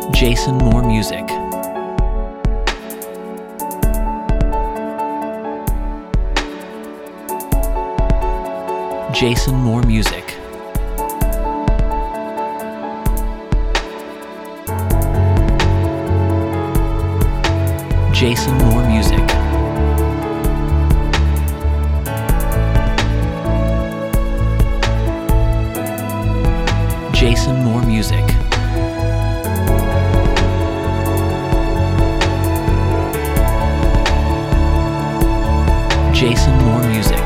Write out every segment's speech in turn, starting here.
Jason Moore Music. Jason Moore Music. Jason Moore Music. Jason Moore Music. Jason Moore Music.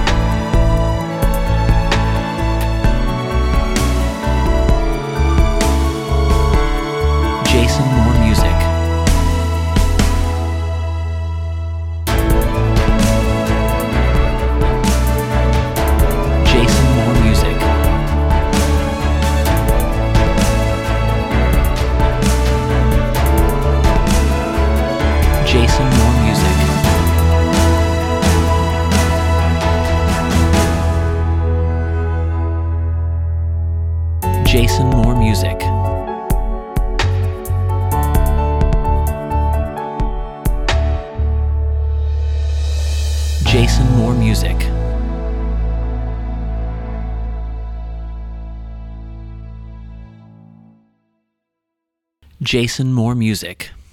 Jason Moore Music. Jason Moore Music. Jason Moore Music. Jason Moore Music. Jason Moore Music. Jason Moore Music.